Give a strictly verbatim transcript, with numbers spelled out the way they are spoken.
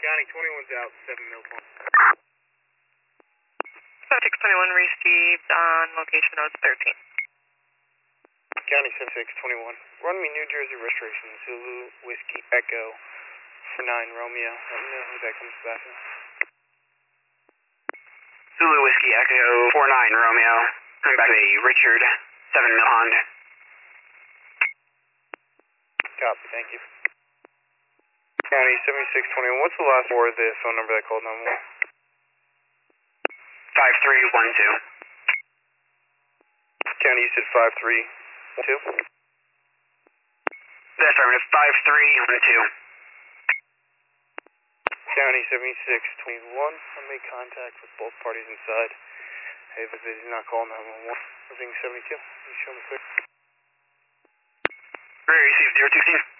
County twenty-one's out, seven mil point. six twenty-one received on location notes thirteen. County seventy-six twenty-one. Run me New Jersey registration, Zulu Whiskey Echo for nine Romeo. Let me know who that comes back with. Zulu Whiskey Echo four nine Romeo. Coming back to a Richard seven mil Honda. Copy, thank you. County seventy-six twenty-one. What's the last four of the phone number that called nine one one? five three one two. County, you said five three one two? That's affirmative, five three one two. County seventy-six twenty-one. I made contact with both parties inside. Hey, but they did not call nine one one. Everything seventy-two. Can you show me quick? Ready, received zero two sixteen.